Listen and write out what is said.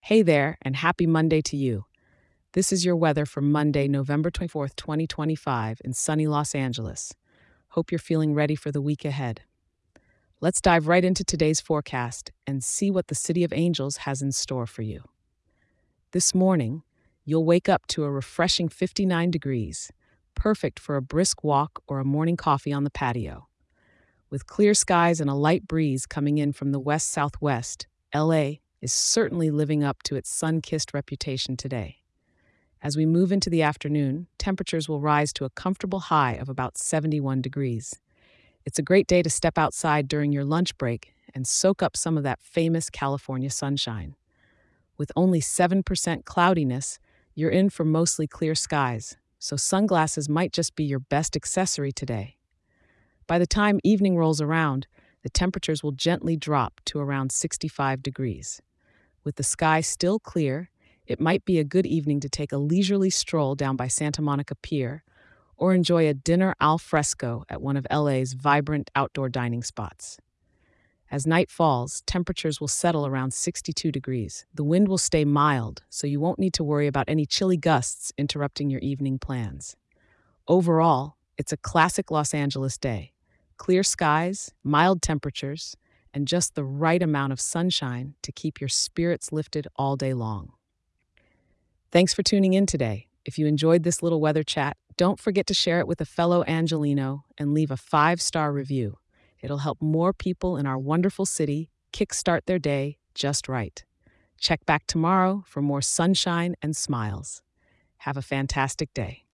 Hey there, and happy Monday to you. This is your weather for Monday, November 24th, 2025, in sunny Los Angeles. Hope you're feeling ready for the week ahead. Let's dive right into today's forecast and see what the City of Angels has in store for you. This morning, you'll wake up to a refreshing 59 degrees, perfect for a brisk walk or a morning coffee on the patio. With clear skies and a light breeze coming in from the west southwest, LA is certainly living up to its sun kissed reputation today. As we move into the afternoon, temperatures will rise to a comfortable high of about 71 degrees. It's a great day to step outside during your lunch break and soak up some of that famous California sunshine. With only 7% cloudiness, you're in for mostly clear skies, so sunglasses might just be your best accessory today. By the time evening rolls around, the temperatures will gently drop to around 65 degrees. With the sky still clear, it might be a good evening to take a leisurely stroll down by Santa Monica Pier or enjoy a dinner al fresco at one of LA's vibrant outdoor dining spots. As night falls, temperatures will settle around 62 degrees. The wind will stay mild, so you won't need to worry about any chilly gusts interrupting your evening plans. Overall, it's a classic Los Angeles day. Clear skies, mild temperatures, and just the right amount of sunshine to keep your spirits lifted all day long. Thanks for tuning in today. If you enjoyed this little weather chat, don't forget to share it with a fellow Angelino and leave a 5-star review. It'll help more people in our wonderful city kickstart their day just right. Check back tomorrow for more sunshine and smiles. Have a fantastic day.